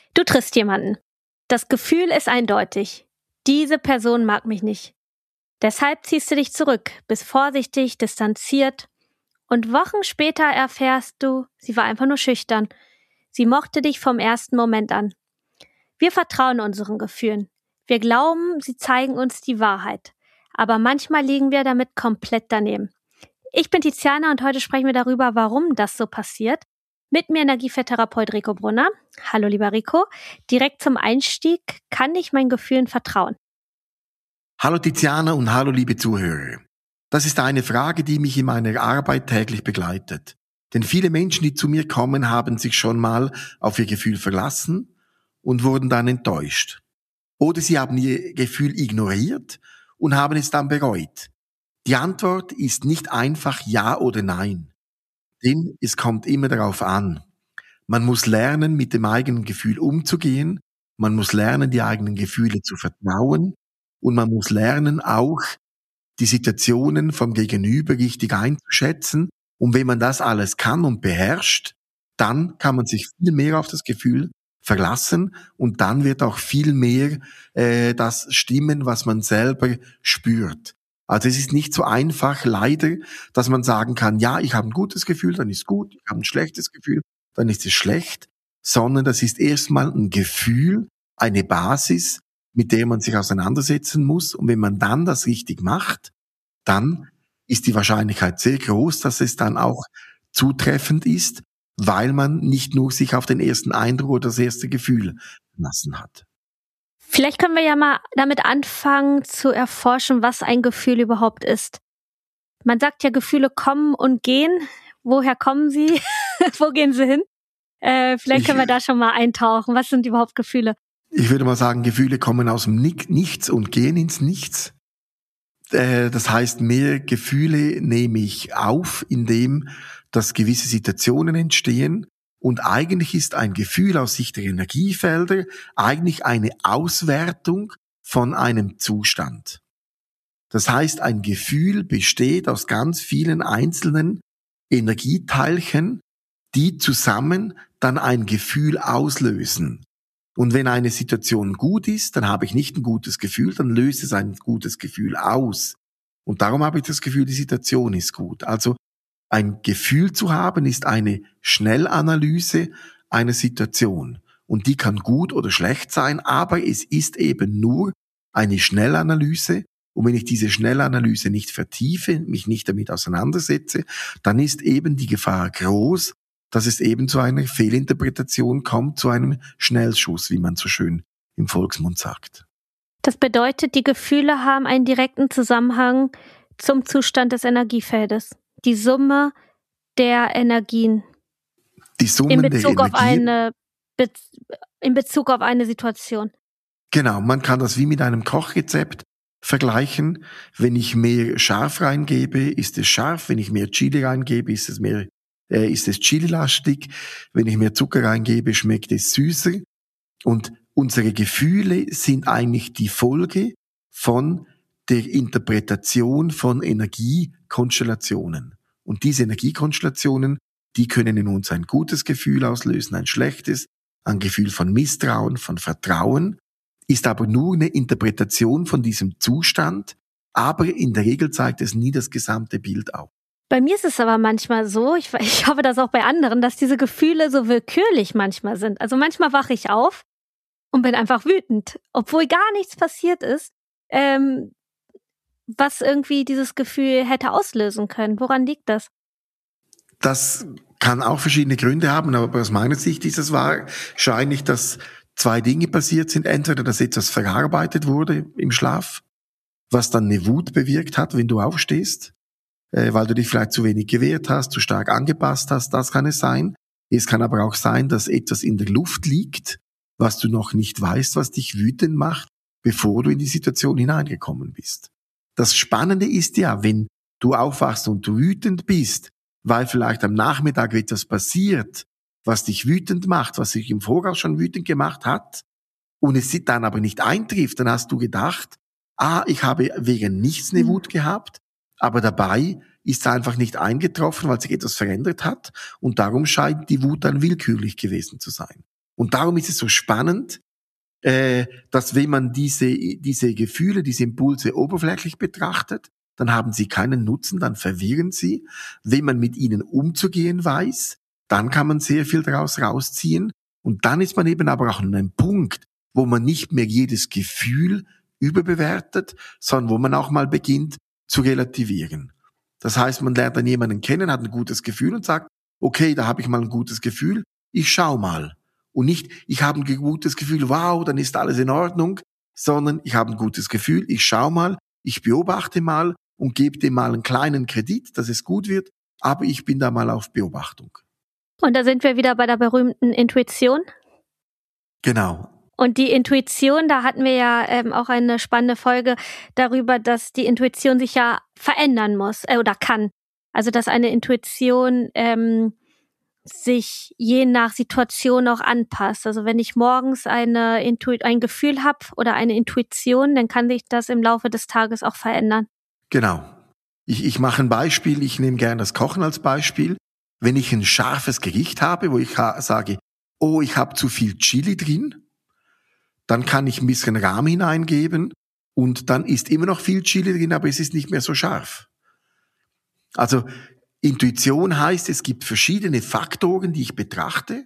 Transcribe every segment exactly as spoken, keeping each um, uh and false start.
Du triffst jemanden. Das Gefühl ist eindeutig. Diese Person mag mich nicht. Deshalb ziehst du dich zurück, bist vorsichtig, distanziert. Und Wochen später erfährst du, sie war einfach nur schüchtern. Sie mochte dich vom ersten Moment an. Wir vertrauen unseren Gefühlen. Wir glauben, sie zeigen uns die Wahrheit. Aber manchmal liegen wir damit komplett daneben. Ich bin Tiziana und heute sprechen wir darüber, warum das so passiert. Mit mir Energiefetttherapeut Rico Brunner. Hallo lieber Rico. Direkt zum Einstieg, kann ich meinen Gefühlen vertrauen? Hallo Tiziana und hallo liebe Zuhörer. Das ist eine Frage, die mich in meiner Arbeit täglich begleitet. Denn viele Menschen, die zu mir kommen, haben sich schon mal auf ihr Gefühl verlassen und wurden dann enttäuscht. Oder sie haben ihr Gefühl ignoriert und haben es dann bereut. Die Antwort ist nicht einfach Ja oder Nein. Denn es kommt immer darauf an. Man muss lernen, mit dem eigenen Gefühl umzugehen. Man muss lernen, die eigenen Gefühle zu vertrauen. Und man muss lernen, auch die Situationen vom Gegenüber richtig einzuschätzen. Und wenn man das alles kann und beherrscht, dann kann man sich viel mehr auf das Gefühl verlassen. Und dann wird auch viel mehr äh, das stimmen, was man selber spürt. Also es ist nicht so einfach, leider, dass man sagen kann, ja, ich habe ein gutes Gefühl, dann ist gut, ich habe ein schlechtes Gefühl, dann ist es schlecht, sondern das ist erstmal ein Gefühl, eine Basis, mit der man sich auseinandersetzen muss. Und wenn man dann das richtig macht, dann ist die Wahrscheinlichkeit sehr groß, dass es dann auch zutreffend ist, weil man nicht nur sich auf den ersten Eindruck oder das erste Gefühl verlassen hat. Vielleicht können wir ja mal damit anfangen zu erforschen, was ein Gefühl überhaupt ist. Man sagt ja, Gefühle kommen und gehen. Woher kommen sie? Wo gehen sie hin? Äh, vielleicht können ich, wir da schon mal eintauchen. Was sind überhaupt Gefühle? Ich würde mal sagen, Gefühle kommen aus dem Nichts und gehen ins Nichts. Äh, das heißt, mehr Gefühle nehme ich auf, indem dass gewisse Situationen entstehen. Und eigentlich ist ein Gefühl aus Sicht der Energiefelder eigentlich eine Auswertung von einem Zustand. Das heißt, ein Gefühl besteht aus ganz vielen einzelnen Energieteilchen, die zusammen dann ein Gefühl auslösen. Und wenn eine Situation gut ist, dann habe ich nicht ein gutes Gefühl, dann löst es ein gutes Gefühl aus. Und darum habe ich das Gefühl, die Situation ist gut. Also ein Gefühl zu haben, ist eine Schnellanalyse einer Situation. Und die kann gut oder schlecht sein, aber es ist eben nur eine Schnellanalyse. Und wenn ich diese Schnellanalyse nicht vertiefe, mich nicht damit auseinandersetze, dann ist eben die Gefahr groß, dass es eben zu einer Fehlinterpretation kommt, zu einem Schnellschuss, wie man so schön im Volksmund sagt. Das bedeutet, die Gefühle haben einen direkten Zusammenhang zum Zustand des Energiefeldes. Die Summe der Energien. Die Summe in Bezug der auf eine Be- in Bezug auf eine Situation. Genau, man kann das wie mit einem Kochrezept vergleichen. Wenn ich mehr Schärfe reingebe, ist es scharf. Wenn ich mehr Chili reingebe, ist es mehr, äh, ist es chililastig. Wenn ich mehr Zucker reingebe, schmeckt es süßer. Und unsere Gefühle sind eigentlich die Folge von der Interpretation von Energiekonstellationen. Und diese Energiekonstellationen, die können in uns ein gutes Gefühl auslösen, ein schlechtes, ein Gefühl von Misstrauen, von Vertrauen, ist aber nur eine Interpretation von diesem Zustand, aber in der Regel zeigt es nie das gesamte Bild auf. Bei mir ist es aber manchmal so, ich, ich hoffe das auch bei anderen, dass diese Gefühle so willkürlich manchmal sind. Also manchmal wache ich auf und bin einfach wütend, obwohl gar nichts passiert ist. Ähm, was irgendwie dieses Gefühl hätte auslösen können. Woran liegt das? Das kann auch verschiedene Gründe haben, aber aus meiner Sicht ist es wahrscheinlich, dass zwei Dinge passiert sind. Entweder, dass etwas verarbeitet wurde im Schlaf, was dann eine Wut bewirkt hat, wenn du aufstehst, äh, weil du dich vielleicht zu wenig gewehrt hast, zu stark angepasst hast, das kann es sein. Es kann aber auch sein, dass etwas in der Luft liegt, was du noch nicht weißt, was dich wütend macht, bevor du in die Situation hineingekommen bist. Das Spannende ist ja, wenn du aufwachst und du wütend bist, weil vielleicht am Nachmittag etwas passiert, was dich wütend macht, was dich im Voraus schon wütend gemacht hat, und es dann aber nicht eintrifft, dann hast du gedacht, ah, ich habe wegen nichts eine Wut gehabt, aber dabei ist es einfach nicht eingetroffen, weil sich etwas verändert hat, und darum scheint die Wut dann willkürlich gewesen zu sein. Und darum ist es so spannend, äh, dass wenn man diese, diese Gefühle, diese Impulse oberflächlich betrachtet, dann haben sie keinen Nutzen, dann verwirren sie. Wenn man mit ihnen umzugehen weiß, dann kann man sehr viel daraus rausziehen. Und dann ist man eben aber auch an einem Punkt, wo man nicht mehr jedes Gefühl überbewertet, sondern wo man auch mal beginnt zu relativieren. Das heißt, man lernt dann jemanden kennen, hat ein gutes Gefühl und sagt, okay, da habe ich mal ein gutes Gefühl, ich schau mal. Und nicht, ich habe ein gutes Gefühl, wow, dann ist alles in Ordnung, sondern ich habe ein gutes Gefühl, ich schau mal, ich beobachte mal und gebe dem mal einen kleinen Kredit, dass es gut wird, aber ich bin da mal auf Beobachtung. Und da sind wir wieder bei der berühmten Intuition. Genau. Und die Intuition, da hatten wir ja ähm, auch eine spannende Folge darüber, dass die Intuition sich ja verändern muss äh, oder kann. Also dass eine Intuition ähm, sich je nach Situation auch anpasst. Also wenn ich morgens eine Intu- ein Gefühl habe oder eine Intuition, dann kann sich das im Laufe des Tages auch verändern. Genau. Ich, ich mache ein Beispiel, ich nehme gerne das Kochen als Beispiel. Wenn ich ein scharfes Gericht habe, wo ich ha- sage, oh, ich habe zu viel Chili drin, dann kann ich ein bisschen Rahm hineingeben und dann ist immer noch viel Chili drin, aber es ist nicht mehr so scharf. Also Intuition heißt, es gibt verschiedene Faktoren, die ich betrachte.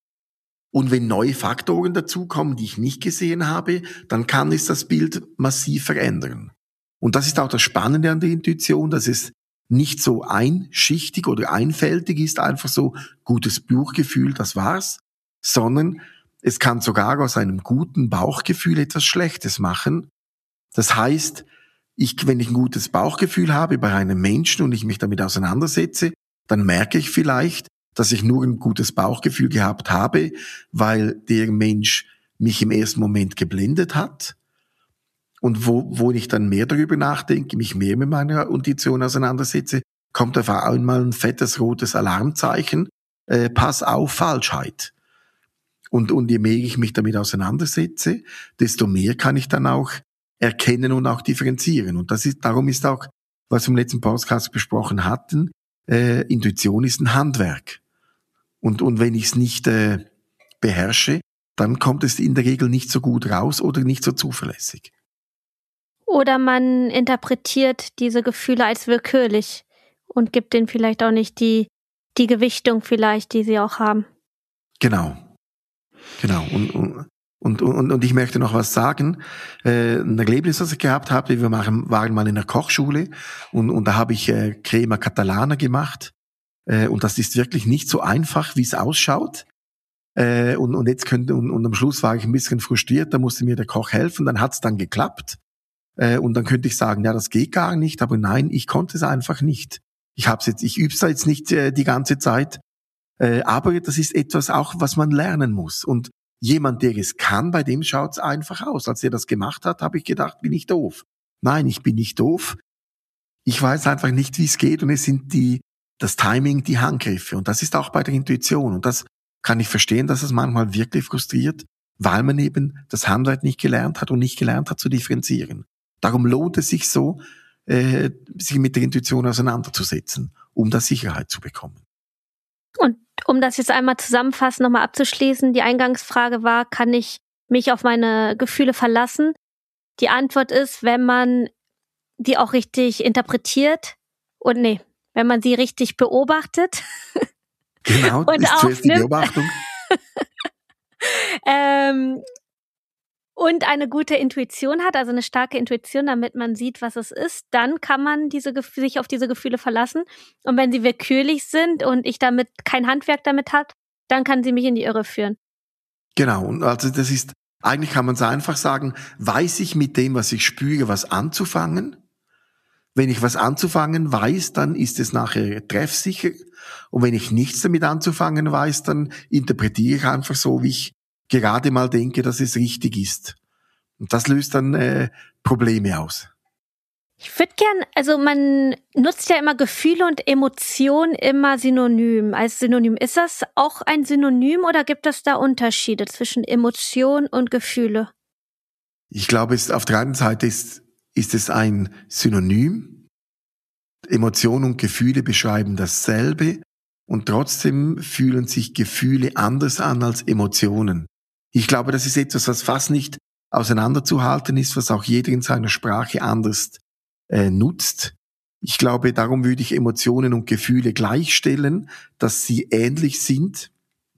Und wenn neue Faktoren dazukommen, die ich nicht gesehen habe, dann kann es das Bild massiv verändern. Und das ist auch das Spannende an der Intuition, dass es nicht so einschichtig oder einfältig ist, einfach so gutes Bauchgefühl, das war's, sondern es kann sogar aus einem guten Bauchgefühl etwas Schlechtes machen. Das heißt, ich, wenn ich ein gutes Bauchgefühl habe bei einem Menschen und ich mich damit auseinandersetze, dann merke ich vielleicht, dass ich nur ein gutes Bauchgefühl gehabt habe, weil der Mensch mich im ersten Moment geblendet hat. Und wo, wo ich dann mehr darüber nachdenke, mich mehr mit meiner Intuition auseinandersetze, kommt auf einmal ein fettes rotes Alarmzeichen, äh, pass auf, Falschheit. Und, und je mehr ich mich damit auseinandersetze, desto mehr kann ich dann auch erkennen und auch differenzieren. Und das ist, darum ist auch, was wir im letzten Podcast besprochen hatten, äh, Intuition ist ein Handwerk. Und, und wenn ich es nicht äh, beherrsche, dann kommt es in der Regel nicht so gut raus oder nicht so zuverlässig. Oder man interpretiert diese Gefühle als willkürlich und gibt denen vielleicht auch nicht die, die Gewichtung vielleicht, die sie auch haben. Genau. Genau. Und, und, und, und, und ich möchte noch was sagen. Äh, ein Erlebnis, das ich gehabt habe, wir machen, waren mal in einer Kochschule und, und da habe ich äh, Crema Catalana gemacht. Äh, und das ist wirklich nicht so einfach, wie es ausschaut. Äh, und, und jetzt könnte, und, und am Schluss war ich ein bisschen frustriert, da musste mir der Koch helfen, dann hat's dann geklappt. Äh, und dann könnte ich sagen, ja, das geht gar nicht, aber nein, ich konnte es einfach nicht. Ich hab's jetzt, ich üb's jetzt nicht äh, die ganze Zeit. Äh, aber das ist etwas auch, was man lernen muss. Und jemand, der es kann, bei dem schaut's einfach aus. Als er das gemacht hat, habe ich gedacht, bin ich doof. Nein, ich bin nicht doof. Ich weiß einfach nicht, wie es geht. Und es sind die, das Timing, die Handgriffe. Und das ist auch bei der Intuition. Und das kann ich verstehen, dass es manchmal wirklich frustriert, weil man eben das Handwerk nicht gelernt hat und nicht gelernt hat zu differenzieren. Darum lohnt es sich so, äh, sich mit der Intuition auseinanderzusetzen, um da Sicherheit zu bekommen. Und um das jetzt einmal zusammenfassend nochmal abzuschließen, die Eingangsfrage war, kann ich mich auf meine Gefühle verlassen? Die Antwort ist, wenn man die auch richtig interpretiert und nee, wenn man sie richtig beobachtet. Genau, und ist zuerst die Beobachtung. ähm, und eine gute Intuition hat, also eine starke Intuition, damit man sieht, was es ist, dann kann man diese sich auf diese Gefühle verlassen. Und wenn sie willkürlich sind und ich damit kein Handwerk damit hat, dann kann sie mich in die Irre führen. Genau, und also das ist, eigentlich kann man es einfach sagen, weiß ich mit dem, was ich spüre, was anzufangen? Wenn ich was anzufangen weiß, dann ist es nachher treffsicher. Und wenn ich nichts damit anzufangen weiß, dann interpretiere ich einfach so, wie ich gerade mal denke, dass es richtig ist. Und das löst dann äh, Probleme aus. Ich würde gern, also man nutzt ja immer Gefühle und Emotionen immer synonym, als Synonym. Ist das auch ein Synonym oder gibt es da Unterschiede zwischen Emotion und Gefühle? Ich glaube, es, auf der einen Seite ist, ist es ein Synonym. Emotionen und Gefühle beschreiben dasselbe, und trotzdem fühlen sich Gefühle anders an als Emotionen. Ich glaube, das ist etwas, was fast nicht auseinanderzuhalten ist, was auch jeder in seiner Sprache anders äh, nutzt. Ich glaube, darum würde ich Emotionen und Gefühle gleichstellen, dass sie ähnlich sind,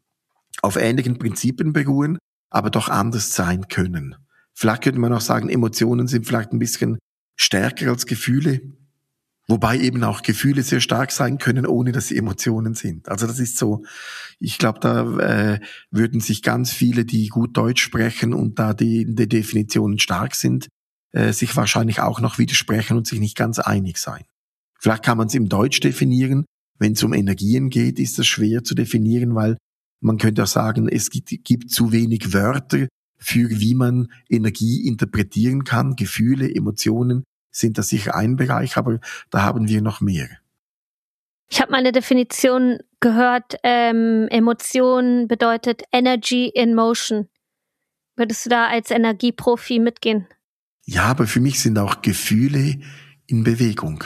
auf ähnlichen Prinzipien beruhen, aber doch anders sein können. Vielleicht könnte man auch sagen, Emotionen sind vielleicht ein bisschen stärker als Gefühle, wobei eben auch Gefühle sehr stark sein können, ohne dass sie Emotionen sind. Also das ist so, ich glaube, da äh, würden sich ganz viele, die gut Deutsch sprechen und da die, die Definitionen stark sind, äh, sich wahrscheinlich auch noch widersprechen und sich nicht ganz einig sein. Vielleicht kann man es im Deutsch definieren. Wenn es um Energien geht, ist das schwer zu definieren, weil man könnte auch sagen, es gibt, gibt zu wenig Wörter für wie man Energie interpretieren kann. Gefühle, Emotionen sind da sicher ein Bereich, aber da haben wir noch mehr. Ich habe mal eine Definition gehört, ähm, Emotion bedeutet Energy in Motion. Würdest du da als Energieprofi mitgehen? Ja, aber für mich sind auch Gefühle in Bewegung.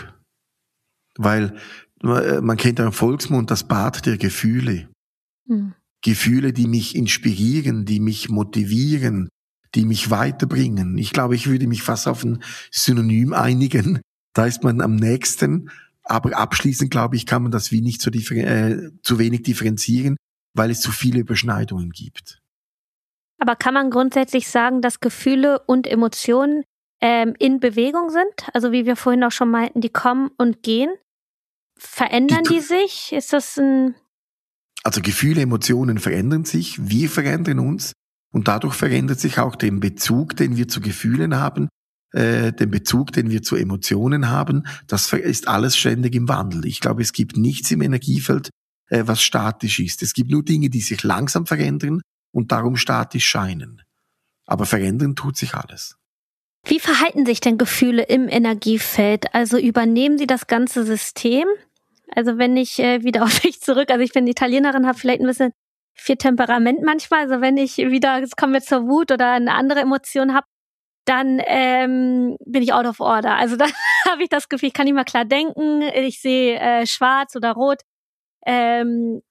Weil man kennt ja im Volksmund das Bad der Gefühle. Hm. Gefühle, die mich inspirieren, die mich motivieren, die mich weiterbringen. Ich glaube, ich würde mich fast auf ein Synonym einigen. Da ist man am nächsten. Aber abschließend, glaube ich, kann man das wie nicht so differ- äh, zu wenig differenzieren, weil es zu viele Überschneidungen gibt. Aber kann man grundsätzlich sagen, dass Gefühle und Emotionen ähm, in Bewegung sind? Also wie wir vorhin auch schon meinten, die kommen und gehen. Verändern die, die sich? Ist das ein... Also Gefühle, Emotionen verändern sich, wir verändern uns und dadurch verändert sich auch der Bezug, den wir zu Gefühlen haben, äh, den Bezug, den wir zu Emotionen haben. Das ist alles ständig im Wandel. Ich glaube, es gibt nichts im Energiefeld, äh, was statisch ist. Es gibt nur Dinge, die sich langsam verändern und darum statisch scheinen. Aber verändern tut sich alles. Wie verhalten sich denn Gefühle im Energiefeld? Also übernehmen sie das ganze System? Also wenn ich äh, wieder auf mich zurück, also ich bin Italienerin, habe vielleicht ein bisschen viel Temperament manchmal, also wenn ich wieder, jetzt kommen wir zur Wut oder eine andere Emotion habe, dann ähm, bin ich out of order. Also dann habe ich das Gefühl, ich kann nicht mal klar denken, ich sehe äh, schwarz oder rot, ähm,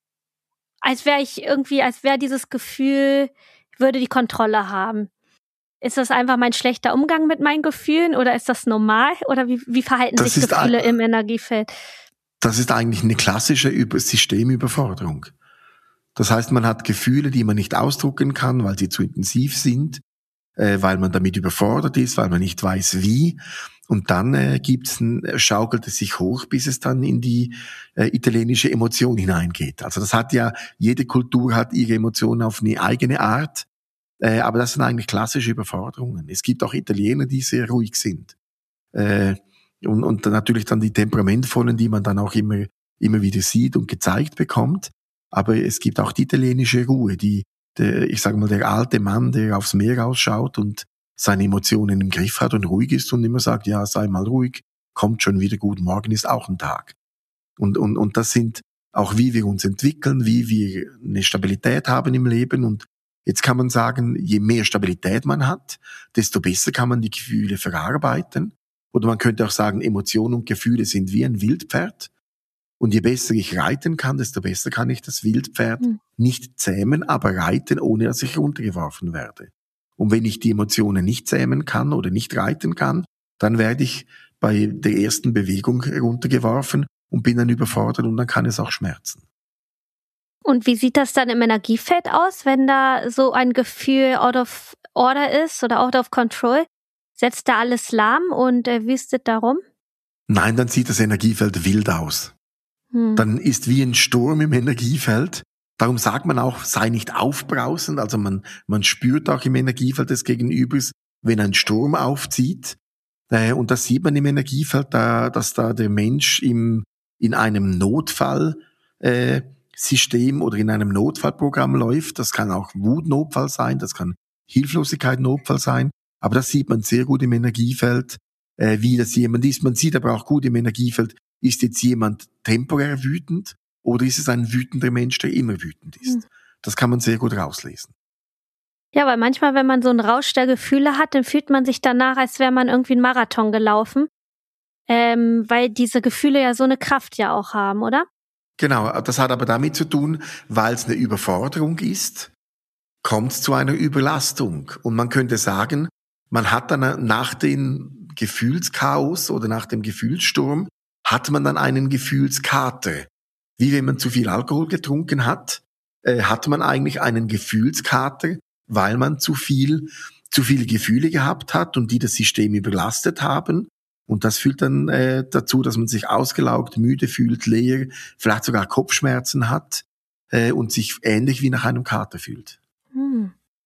als wäre ich irgendwie, als wäre dieses Gefühl, würde die Kontrolle haben. Ist das einfach mein schlechter Umgang mit meinen Gefühlen oder ist das normal? Oder wie, wie verhalten das sich Gefühle ein, im Energiefeld? Das ist eigentlich eine klassische Systemüberforderung. Das heißt, man hat Gefühle, die man nicht ausdrücken kann, weil sie zu intensiv sind, äh, weil man damit überfordert ist, weil man nicht weiß wie. Und dann äh, gibt's ein, schaukelt es sich hoch, bis es dann in die äh, italienische Emotion hineingeht. Also das hat ja, jede Kultur hat ihre Emotionen auf eine eigene Art. Äh, aber das sind eigentlich klassische Überforderungen. Es gibt auch Italiener, die sehr ruhig sind. Äh, und, und dann natürlich dann die Temperamentvollen, die man dann auch immer, immer wieder sieht und gezeigt bekommt. Aber es gibt auch die italienische Ruhe, die, der, ich sage mal, der alte Mann, der aufs Meer rausschaut und seine Emotionen im Griff hat und ruhig ist und immer sagt, ja, sei mal ruhig, kommt schon wieder gut, morgen ist auch ein Tag. Und, und, und das sind auch, wie wir uns entwickeln, wie wir eine Stabilität haben im Leben. Und jetzt kann man sagen, je mehr Stabilität man hat, desto besser kann man die Gefühle verarbeiten. Oder man könnte auch sagen, Emotionen und Gefühle sind wie ein Wildpferd. Und je besser ich reiten kann, desto besser kann ich das Wildpferd mhm. nicht zähmen, aber reiten, ohne dass ich runtergeworfen werde. Und wenn ich die Emotionen nicht zähmen kann oder nicht reiten kann, dann werde ich bei der ersten Bewegung runtergeworfen und bin dann überfordert und dann kann es auch schmerzen. Und wie sieht das dann im Energiefeld aus, wenn da so ein Gefühl out of order ist oder out of control? Setzt da alles lahm und äh, wüstet darum? Nein, dann sieht das Energiefeld wild aus. Hm. Dann ist wie ein Sturm im Energiefeld. Darum sagt man auch, sei nicht aufbrausend. Also man, man spürt auch im Energiefeld des Gegenübers, wenn ein Sturm aufzieht. Äh, und das sieht man im Energiefeld, da, dass da der Mensch im, in einem Notfall äh, System oder in einem Notfallprogramm läuft. Das kann auch Wutnotfall sein, das kann Hilflosigkeit Notfall sein. Aber das sieht man sehr gut im Energiefeld, äh, wie das jemand ist. Man sieht aber auch gut im Energiefeld, ist jetzt jemand temporär wütend oder ist es ein wütender Mensch, der immer wütend ist. Mhm. Das kann man sehr gut rauslesen. Ja, weil manchmal, wenn man so einen Rausch der Gefühle hat, dann fühlt man sich danach, als wäre man irgendwie einen Marathon gelaufen. Ähm, weil diese Gefühle ja so eine Kraft ja auch haben, oder? Genau, das hat aber damit zu tun, weil es eine Überforderung ist, kommt es zu einer Überlastung. Und man könnte sagen, man hat dann nach dem Gefühlschaos oder nach dem Gefühlssturm, hat man dann einen Gefühlskater. Wie wenn man zu viel Alkohol getrunken hat, äh, hat man eigentlich einen Gefühlskater, weil man zu viel, zu viele Gefühle gehabt hat und die das System überlastet haben. Und das führt dann äh, dazu, dass man sich ausgelaugt, müde fühlt, leer, vielleicht sogar Kopfschmerzen hat äh, und sich ähnlich wie nach einem Kater fühlt. Hm.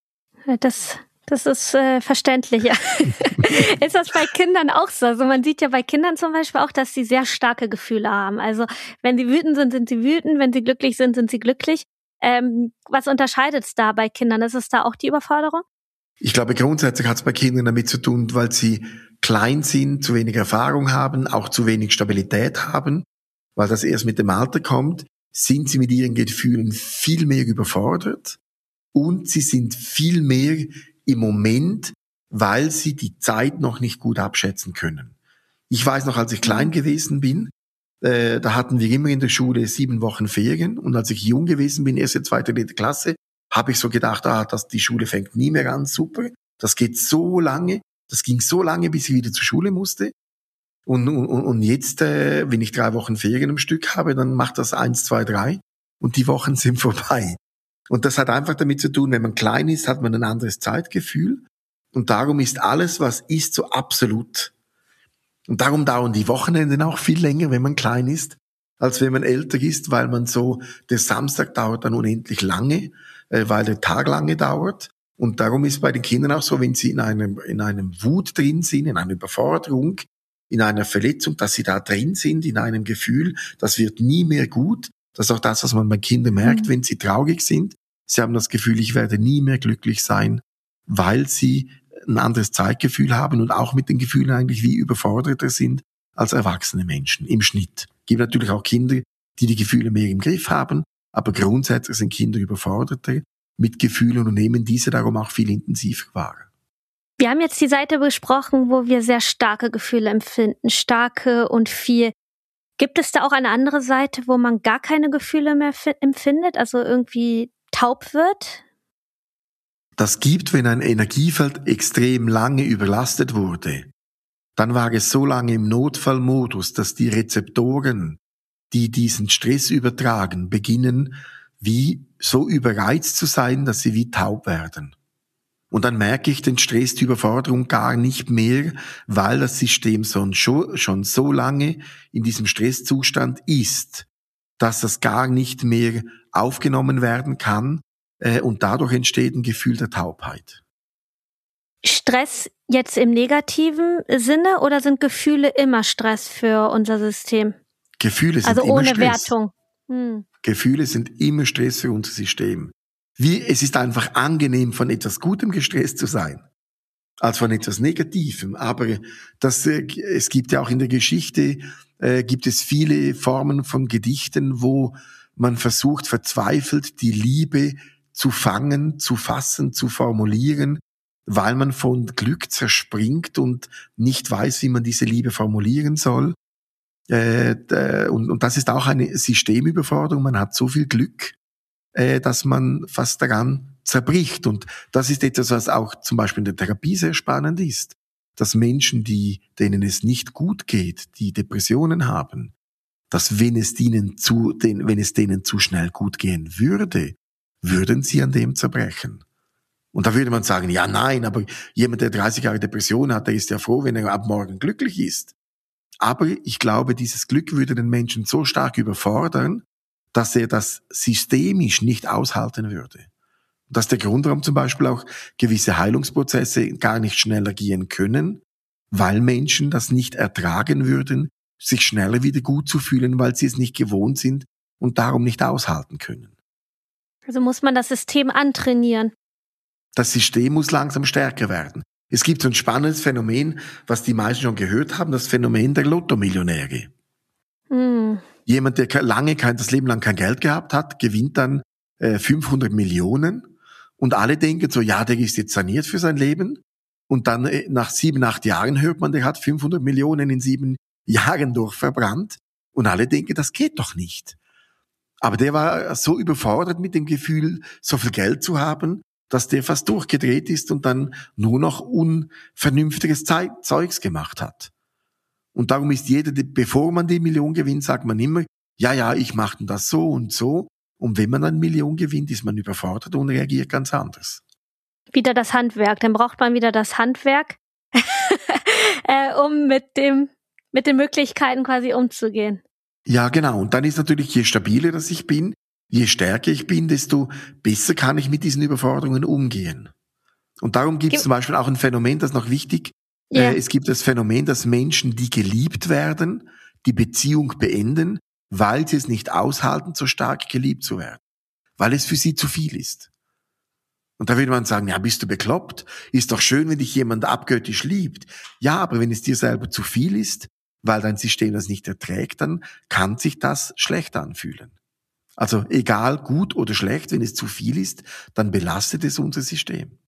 Das, das ist äh, verständlich, ja. Ist das bei Kindern auch so? Also man sieht ja bei Kindern zum Beispiel auch, dass sie sehr starke Gefühle haben. Also wenn sie wütend sind, sind sie wütend, wenn sie glücklich sind, sind sie glücklich. Ähm, was unterscheidet es da bei Kindern? Ist es da auch die Überforderung? Ich glaube, grundsätzlich hat es bei Kindern damit zu tun, weil sie klein sind, zu wenig Erfahrung haben, auch zu wenig Stabilität haben, weil das erst mit dem Alter kommt, sind sie mit ihren Gefühlen viel mehr überfordert und sie sind viel mehr im Moment, weil sie die Zeit noch nicht gut abschätzen können. Ich weiß noch, als ich klein gewesen bin, äh, da hatten wir immer in der Schule sieben Wochen Ferien und als ich jung gewesen bin, erste, zweite, dritte Klasse, habe ich so gedacht, ah, dass die Schule fängt nie mehr an, super, das geht so lange, das ging so lange, bis ich wieder zur Schule musste. Und, und, und jetzt, äh, wenn ich drei Wochen Ferien im Stück habe, dann macht das eins, zwei, drei und die Wochen sind vorbei. Und das hat einfach damit zu tun, wenn man klein ist, hat man ein anderes Zeitgefühl und darum ist alles, was ist, so absolut. Und darum dauern die Wochenenden auch viel länger, wenn man klein ist, als wenn man älter ist, weil man so, der Samstag dauert dann unendlich lange, äh, weil der Tag lange dauert. Und darum ist bei den Kindern auch so, wenn sie in einem, in einem Wut drin sind, in einer Überforderung, in einer Verletzung, dass sie da drin sind, in einem Gefühl, das wird nie mehr gut. Das ist auch das, was man bei Kindern merkt, mhm. wenn sie traurig sind. Sie haben das Gefühl, ich werde nie mehr glücklich sein, weil sie ein anderes Zeitgefühl haben und auch mit den Gefühlen eigentlich wie überforderter sind als erwachsene Menschen im Schnitt. Es gibt natürlich auch Kinder, die die Gefühle mehr im Griff haben, aber grundsätzlich sind Kinder überforderter mit Gefühlen und nehmen diese darum auch viel intensiver wahr. Wir haben jetzt die Seite besprochen, wo wir sehr starke Gefühle empfinden, starke und viel. Gibt es da auch eine andere Seite, wo man gar keine Gefühle mehr f- empfindet, also irgendwie taub wird? Das gibt, wenn ein Energiefeld extrem lange überlastet wurde. Dann war es so lange im Notfallmodus, dass die Rezeptoren, die diesen Stress übertragen, beginnen, wie so überreizt zu sein, dass sie wie taub werden. Und dann merke ich den Stress, die Überforderung gar nicht mehr, weil das System schon so lange in diesem Stresszustand ist, dass das gar nicht mehr aufgenommen werden kann äh, und dadurch entsteht ein Gefühl der Taubheit. Stress jetzt im negativen Sinne oder sind Gefühle immer Stress für unser System? Gefühle sind also immer ohne Stress. Wertung. Hm. Gefühle sind immer Stress für unser System. Wie, es ist einfach angenehm, von etwas Gutem gestresst zu sein, als von etwas Negativem. Aber das, äh, es gibt ja auch in der Geschichte, äh, gibt es viele Formen von Gedichten, wo man versucht, verzweifelt die Liebe zu fangen, zu fassen, zu formulieren, weil man von Glück zerspringt und nicht weiß, wie man diese Liebe formulieren soll. Äh, und, und das ist auch eine Systemüberforderung. Man hat so viel Glück, äh, dass man fast daran zerbricht. Und das ist etwas, was auch zum Beispiel in der Therapie sehr spannend ist. Dass Menschen, die, denen es nicht gut geht, die Depressionen haben, dass wenn es denen zu, den, wenn es denen zu schnell gut gehen würde, würden sie an dem zerbrechen. Und da würde man sagen, ja, nein, aber jemand, der dreißig Jahre Depression hat, der ist ja froh, wenn er ab morgen glücklich ist. Aber ich glaube, dieses Glück würde den Menschen so stark überfordern, dass er das systemisch nicht aushalten würde. Und das ist der Grund, warum zum Beispiel auch gewisse Heilungsprozesse gar nicht schneller gehen können, weil Menschen das nicht ertragen würden, sich schneller wieder gut zu fühlen, weil sie es nicht gewohnt sind und darum nicht aushalten können. Also muss man das System antrainieren. Das System muss langsam stärker werden. Es gibt so ein spannendes Phänomen, was die meisten schon gehört haben, das Phänomen der Lottomillionäre. Hm. Jemand, der lange kein, das Leben lang kein Geld gehabt hat, gewinnt dann äh, fünfhundert Millionen und alle denken so, ja, der ist jetzt saniert für sein Leben und dann äh, nach sieben, acht Jahren hört man, der hat fünfhundert Millionen in sieben Jahren durchverbrannt und alle denken, das geht doch nicht. Aber der war so überfordert mit dem Gefühl, so viel Geld zu haben, dass der fast durchgedreht ist und dann nur noch unvernünftiges Zei- Zeugs gemacht hat. Und darum ist jeder, bevor man die Million gewinnt, sagt man immer, ja, ja, ich mache das so und so. Und wenn man eine Million gewinnt, ist man überfordert und reagiert ganz anders. Wieder das Handwerk. Dann braucht man wieder das Handwerk, äh, um mit dem, mit den Möglichkeiten quasi umzugehen. Ja, genau. Und dann ist natürlich, je stabiler das ich bin, je stärker ich bin, desto besser kann ich mit diesen Überforderungen umgehen. Und darum gibt es zum Beispiel auch ein Phänomen, das ist noch wichtig. Ja. Äh, es gibt das Phänomen, dass Menschen, die geliebt werden, die Beziehung beenden, weil sie es nicht aushalten, so stark geliebt zu werden. Weil es für sie zu viel ist. Und da würde man sagen, ja, bist du bekloppt? Ist doch schön, wenn dich jemand abgöttisch liebt. Ja, aber wenn es dir selber zu viel ist, weil dein System das nicht erträgt, dann kann sich das schlecht anfühlen. Also egal, gut oder schlecht, wenn es zu viel ist, dann belastet es unser System.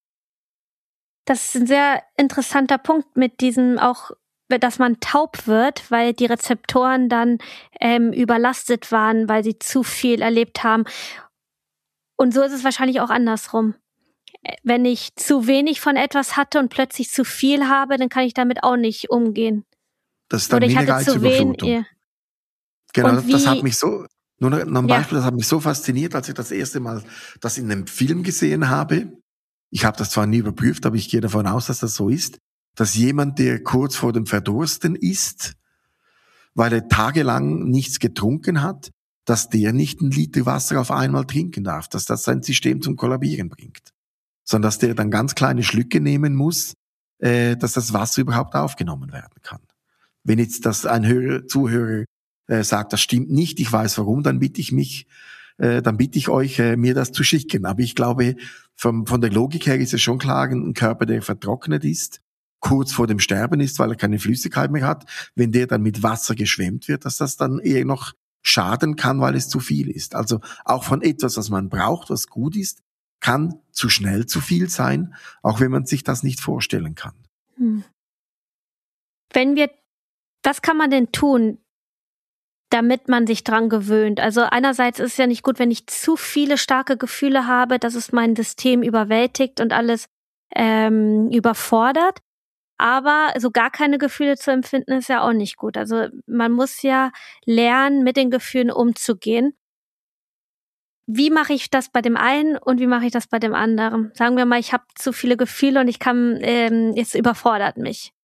Das ist ein sehr interessanter Punkt mit diesem auch, dass man taub wird, weil die Rezeptoren dann ähm, überlastet waren, weil sie zu viel erlebt haben. Und so ist es wahrscheinlich auch andersrum. Wenn ich zu wenig von etwas hatte und plötzlich zu viel habe, dann kann ich damit auch nicht umgehen. Das ist dann Oder wie ich eine hatte zu Reizüberflutung. wenig. Genau, Und das, das wie- hat mich so, nur noch noch ein Ja. Beispiel, das hat mich so fasziniert, als ich das erste Mal das in einem Film gesehen habe. Ich habe das zwar nie überprüft, aber ich gehe davon aus, dass das so ist, dass jemand, der kurz vor dem Verdursten ist, weil er tagelang nichts getrunken hat, dass der nicht einen Liter Wasser auf einmal trinken darf, dass das sein System zum Kollabieren bringt. Sondern dass der dann ganz kleine Schlücke nehmen muss, äh, dass das Wasser überhaupt aufgenommen werden kann. Wenn jetzt das ein Hörer, Zuhörer äh, sagt, das stimmt nicht, ich weiß warum, dann bitte ich mich, äh, dann bitte ich euch, äh, mir das zu schicken. Aber ich glaube, vom, von der Logik her ist es schon klar, ein Körper, der vertrocknet ist, kurz vor dem Sterben ist, weil er keine Flüssigkeit mehr hat, wenn der dann mit Wasser geschwemmt wird, dass das dann eher noch schaden kann, weil es zu viel ist. Also auch von etwas, was man braucht, was gut ist, kann zu schnell zu viel sein, auch wenn man sich das nicht vorstellen kann. Hm. Wenn wir, was kann man denn tun, damit man sich dran gewöhnt? Also einerseits ist es ja nicht gut, wenn ich zu viele starke Gefühle habe, dass es mein System überwältigt und alles ähm, überfordert. Aber so gar keine Gefühle zu empfinden, ist ja auch nicht gut. Also man muss ja lernen, mit den Gefühlen umzugehen. Wie mache ich das bei dem einen und wie mache ich das bei dem anderen? Sagen wir mal, ich habe zu viele Gefühle und ich kann, ähm, es überfordert mich.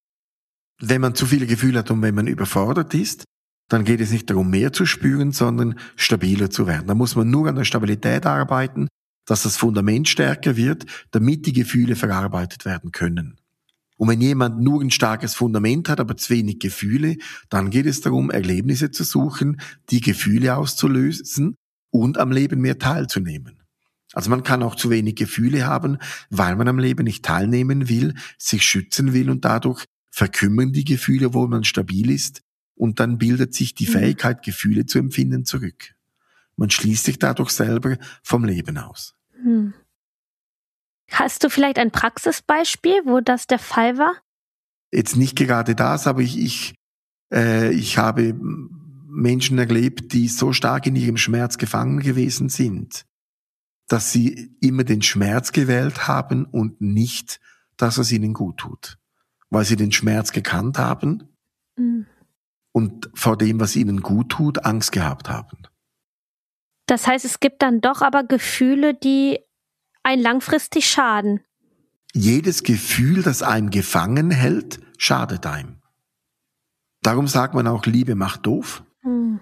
Wenn man zu viele Gefühle hat und wenn man überfordert ist, dann geht es nicht darum, mehr zu spüren, sondern stabiler zu werden. Da muss man nur an der Stabilität arbeiten, dass das Fundament stärker wird, damit die Gefühle verarbeitet werden können. Und wenn jemand nur ein starkes Fundament hat, aber zu wenig Gefühle, dann geht es darum, Erlebnisse zu suchen, die Gefühle auszulösen und am Leben mehr teilzunehmen. Also man kann auch zu wenig Gefühle haben, weil man am Leben nicht teilnehmen will, sich schützen will und dadurch verkümmern die Gefühle, wo man stabil ist und dann bildet sich die Fähigkeit, Gefühle zu empfinden, zurück. Man schließt sich dadurch selber vom Leben aus. Hm. Hast du vielleicht ein Praxisbeispiel, wo das der Fall war? Jetzt nicht gerade das, aber ich, ich, äh, ich habe Menschen erlebt, die so stark in ihrem Schmerz gefangen gewesen sind, dass sie immer den Schmerz gewählt haben und nicht, dass es ihnen gut tut. Weil sie den Schmerz gekannt haben Mhm. und vor dem, was ihnen gut tut, Angst gehabt haben. Das heißt, es gibt dann doch aber Gefühle, die einen langfristig schaden. Jedes Gefühl, das einem gefangen hält, schadet einem. Darum sagt man auch, Liebe macht doof. Mhm.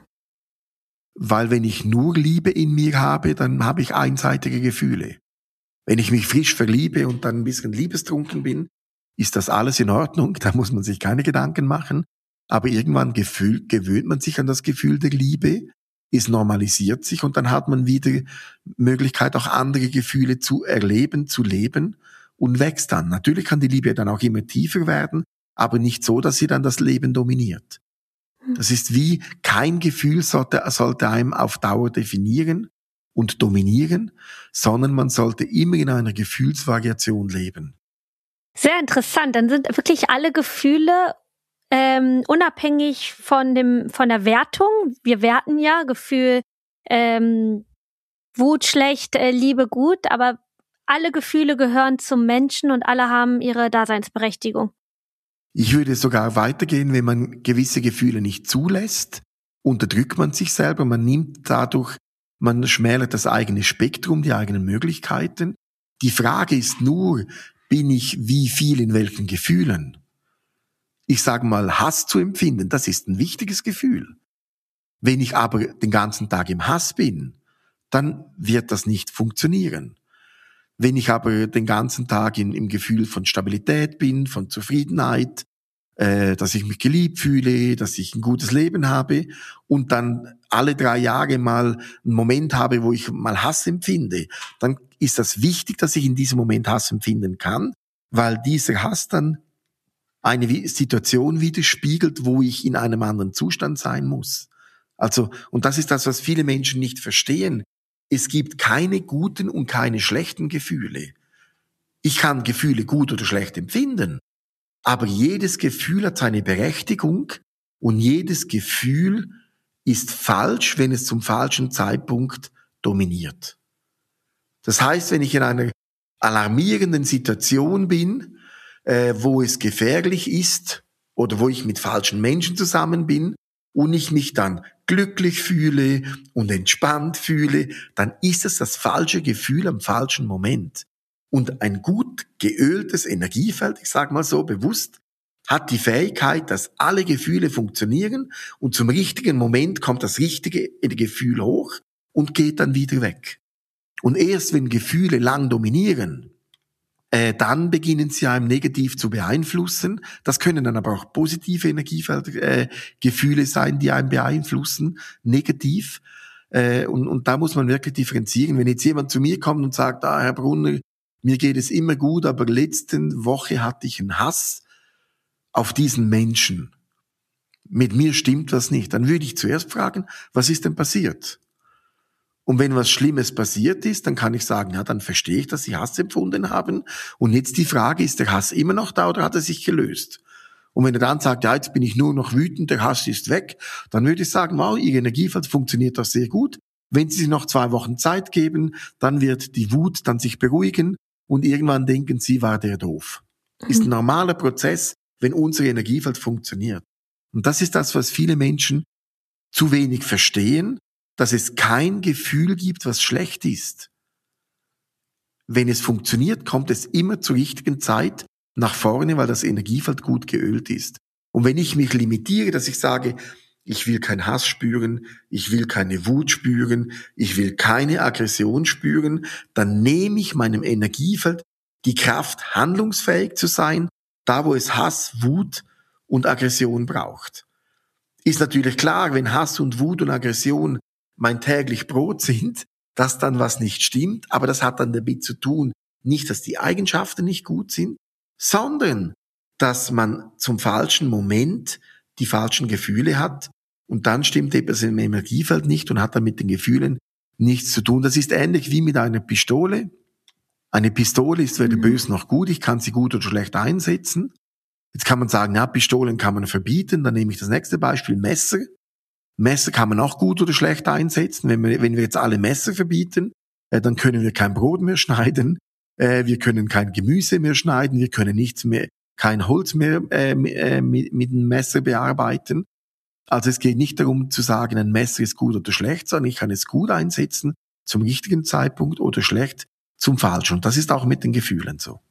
Weil wenn ich nur Liebe in mir habe, dann habe ich einseitige Gefühle. Wenn ich mich frisch verliebe und dann ein bisschen liebestrunken bin, ist das alles in Ordnung, da muss man sich keine Gedanken machen. Aber irgendwann gefühl, gewöhnt man sich an das Gefühl der Liebe, es normalisiert sich und dann hat man wieder Möglichkeit, auch andere Gefühle zu erleben, zu leben und wächst dann. Natürlich kann die Liebe dann auch immer tiefer werden, aber nicht so, dass sie dann das Leben dominiert. Das ist wie, kein Gefühl sollte, sollte einem auf Dauer definieren und dominieren, sondern man sollte immer in einer Gefühlsvariation leben. Sehr interessant. Dann sind wirklich alle Gefühle ähm, unabhängig von dem von der Wertung. Wir werten ja, Gefühl ähm, Wut schlecht, äh, Liebe gut, aber alle Gefühle gehören zum Menschen und alle haben ihre Daseinsberechtigung. Ich würde sogar weitergehen, wenn man gewisse Gefühle nicht zulässt, unterdrückt man sich selber, man nimmt dadurch, man schmälert das eigene Spektrum, die eigenen Möglichkeiten. Die Frage ist nur, bin ich wie viel in welchen Gefühlen? Ich sage mal, Hass zu empfinden, das ist ein wichtiges Gefühl. Wenn ich aber den ganzen Tag im Hass bin, dann wird das nicht funktionieren. Wenn ich aber den ganzen Tag in, im Gefühl von Stabilität bin, von Zufriedenheit, äh, dass ich mich geliebt fühle, dass ich ein gutes Leben habe und dann alle drei Jahre mal einen Moment habe, wo ich mal Hass empfinde, dann ist das wichtig, dass ich in diesem Moment Hass empfinden kann, weil dieser Hass dann eine Situation widerspiegelt, wo ich in einem anderen Zustand sein muss. Also, und das ist das, was viele Menschen nicht verstehen. Es gibt keine guten und keine schlechten Gefühle. Ich kann Gefühle gut oder schlecht empfinden, aber jedes Gefühl hat seine Berechtigung und jedes Gefühl ist falsch, wenn es zum falschen Zeitpunkt dominiert. Das heißt, wenn ich in einer alarmierenden Situation bin, äh, wo es gefährlich ist oder wo ich mit falschen Menschen zusammen bin und ich mich dann glücklich fühle und entspannt fühle, dann ist es das falsche Gefühl am falschen Moment. Und ein gut geöltes Energiefeld, ich sage mal so bewusst, hat die Fähigkeit, dass alle Gefühle funktionieren und zum richtigen Moment kommt das richtige Gefühl hoch und geht dann wieder weg. Und erst wenn Gefühle lang dominieren, äh, dann beginnen sie einem negativ zu beeinflussen. Das können dann aber auch positive Energiefelder, äh, Gefühle sein, die einen beeinflussen, negativ. Äh, und, und da muss man wirklich differenzieren. Wenn jetzt jemand zu mir kommt und sagt, ah, Herr Brunner, mir geht es immer gut, aber letzte Woche hatte ich einen Hass auf diesen Menschen. Mit mir stimmt was nicht. Dann würde ich zuerst fragen, was ist denn passiert? Und wenn was Schlimmes passiert ist, dann kann ich sagen, ja, dann verstehe ich, dass Sie Hass empfunden haben. Und jetzt die Frage, ist der Hass immer noch da oder hat er sich gelöst? Und wenn er dann sagt, ja, jetzt bin ich nur noch wütend, der Hass ist weg, dann würde ich sagen, wow, Ihr Energiefeld funktioniert doch sehr gut. Wenn Sie sich noch zwei Wochen Zeit geben, dann wird die Wut dann sich beruhigen und irgendwann denken Sie, war der doof. Mhm. Ist ein normaler Prozess, wenn unser Energiefeld funktioniert. Und das ist das, was viele Menschen zu wenig verstehen, dass es kein Gefühl gibt, was schlecht ist. Wenn es funktioniert, kommt es immer zur richtigen Zeit nach vorne, weil das Energiefeld gut geölt ist. Und wenn ich mich limitiere, dass ich sage, ich will keinen Hass spüren, ich will keine Wut spüren, ich will keine Aggression spüren, dann nehme ich meinem Energiefeld die Kraft, handlungsfähig zu sein, da wo es Hass, Wut und Aggression braucht. Ist natürlich klar, wenn Hass und Wut und Aggression mein täglich Brot sind, dass dann was nicht stimmt, aber das hat dann damit zu tun, nicht, dass die Eigenschaften nicht gut sind, sondern dass man zum falschen Moment die falschen Gefühle hat und dann stimmt etwas im Energiefeld nicht und hat dann mit den Gefühlen nichts zu tun. Das ist ähnlich wie mit einer Pistole. Eine Pistole ist weder mhm. böse noch gut, ich kann sie gut oder schlecht einsetzen. Jetzt kann man sagen, ja, Pistolen kann man verbieten, dann nehme ich das nächste Beispiel, Messer. Messer kann man auch gut oder schlecht einsetzen. Wenn wir, wenn wir jetzt alle Messer verbieten, äh, dann können wir kein Brot mehr schneiden, äh, wir können kein Gemüse mehr schneiden, wir können nichts mehr, kein Holz mehr äh, mit, mit einem Messer bearbeiten. Also es geht nicht darum zu sagen, ein Messer ist gut oder schlecht, sondern ich kann es gut einsetzen zum richtigen Zeitpunkt oder schlecht zum falschen. Und das ist auch mit den Gefühlen so.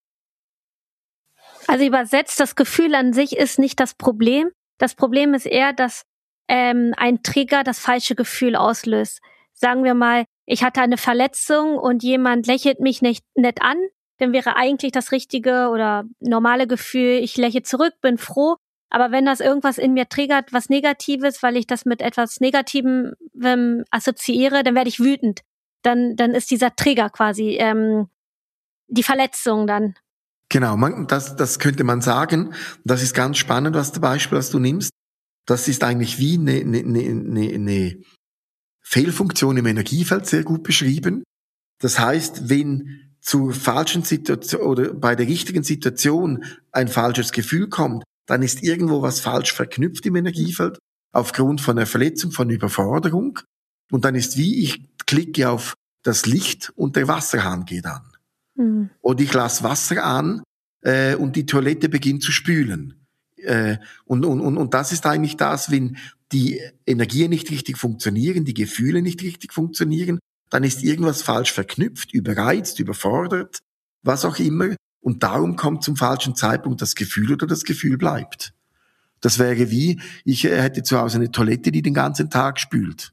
Also übersetzt, das Gefühl an sich ist nicht das Problem. Das Problem ist eher, dass ähm, ein Trigger das falsche Gefühl auslöst. Sagen wir mal, ich hatte eine Verletzung und jemand lächelt mich nicht nett an, dann wäre eigentlich das richtige oder normale Gefühl, ich lächle zurück, bin froh. Aber wenn das irgendwas in mir triggert, was Negatives, weil ich das mit etwas Negativem ähm, assoziiere, dann werde ich wütend. Dann, dann ist dieser Trigger quasi ähm, die Verletzung dann. Genau, man, das, das könnte man sagen. Das ist ganz spannend, was das Beispiel, was du nimmst. Das ist eigentlich wie eine, eine, eine, eine Fehlfunktion im Energiefeld sehr gut beschrieben. Das heißt, wenn zur falschen Situation oder bei der richtigen Situation ein falsches Gefühl kommt, dann ist irgendwo was falsch verknüpft im Energiefeld aufgrund von einer Verletzung, von Überforderung. Und dann ist wie, ich klicke auf das Licht und der Wasserhahn geht an. Mhm. Oder ich lasse Wasser an äh, und die Toilette beginnt zu spülen. Äh, und, und, und, und das ist eigentlich das, wenn die Energien nicht richtig funktionieren, die Gefühle nicht richtig funktionieren, dann ist irgendwas falsch verknüpft, überreizt, überfordert, was auch immer. Und darum kommt zum falschen Zeitpunkt das Gefühl oder das Gefühl bleibt. Das wäre wie, ich hätte zu Hause eine Toilette, die den ganzen Tag spült.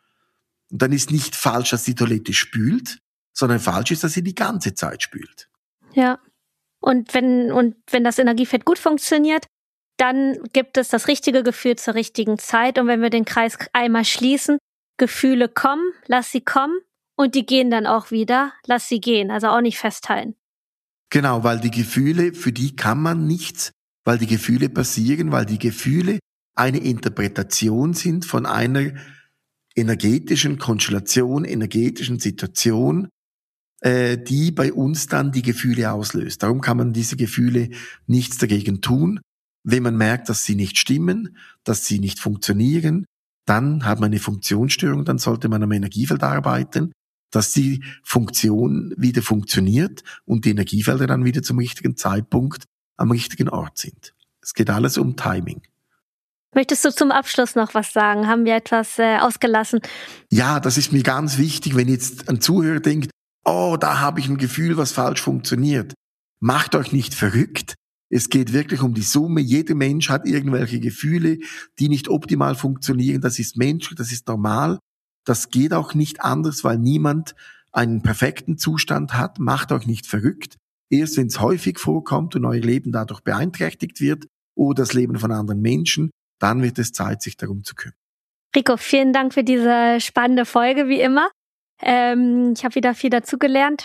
Und dann ist nicht falsch, dass die Toilette spült, sondern falsch ist, dass sie die ganze Zeit spült. Ja. Und wenn, und wenn das Energiefeld gut funktioniert, dann gibt es das richtige Gefühl zur richtigen Zeit. Und wenn wir den Kreis einmal schließen, Gefühle kommen, lass sie kommen und die gehen dann auch wieder, lass sie gehen, also auch nicht festhalten. Genau, weil die Gefühle, für die kann man nichts, weil die Gefühle passieren, weil die Gefühle eine Interpretation sind von einer energetischen Konstellation, energetischen Situation, äh, die bei uns dann die Gefühle auslöst. Darum kann man diese Gefühle nichts dagegen tun. Wenn man merkt, dass sie nicht stimmen, dass sie nicht funktionieren, dann hat man eine Funktionsstörung, dann sollte man am Energiefeld arbeiten, dass die Funktion wieder funktioniert und die Energiefelder dann wieder zum richtigen Zeitpunkt am richtigen Ort sind. Es geht alles um Timing. Möchtest du zum Abschluss noch was sagen? Haben wir etwas äh, ausgelassen? Ja, das ist mir ganz wichtig, wenn jetzt ein Zuhörer denkt, oh, da habe ich ein Gefühl, was falsch funktioniert. Macht euch nicht verrückt. Es geht wirklich um die Summe. Jeder Mensch hat irgendwelche Gefühle, die nicht optimal funktionieren. Das ist menschlich, das ist normal. Das geht auch nicht anders, weil niemand einen perfekten Zustand hat. Macht euch nicht verrückt. Erst wenn es häufig vorkommt und euer Leben dadurch beeinträchtigt wird oder das Leben von anderen Menschen, dann wird es Zeit, sich darum zu kümmern. Rico, vielen Dank für diese spannende Folge, wie immer. Ähm, ich habe wieder viel dazugelernt.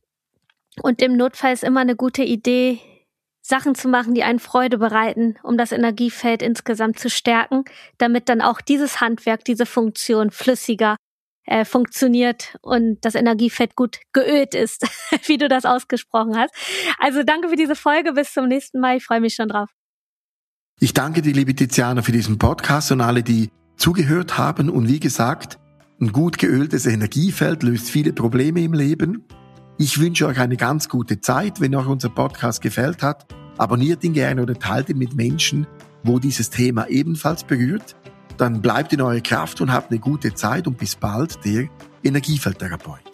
Und im Notfall ist immer eine gute Idee, Sachen zu machen, die einen Freude bereiten, um das Energiefeld insgesamt zu stärken, damit dann auch dieses Handwerk, diese Funktion flüssiger äh, funktioniert und das Energiefeld gut geölt ist, wie du das ausgesprochen hast. Also danke für diese Folge, bis zum nächsten Mal, ich freue mich schon drauf. Ich danke dir, liebe Tiziana, für diesen Podcast und alle, die zugehört haben. Und wie gesagt, ein gut geöltes Energiefeld löst viele Probleme im Leben. Ich wünsche euch eine ganz gute Zeit. Wenn euch unser Podcast gefällt hat, abonniert ihn gerne oder teilt ihn mit Menschen, wo dieses Thema ebenfalls berührt. Dann bleibt in eurer Kraft und habt eine gute Zeit und bis bald, der Energiefeldtherapeut.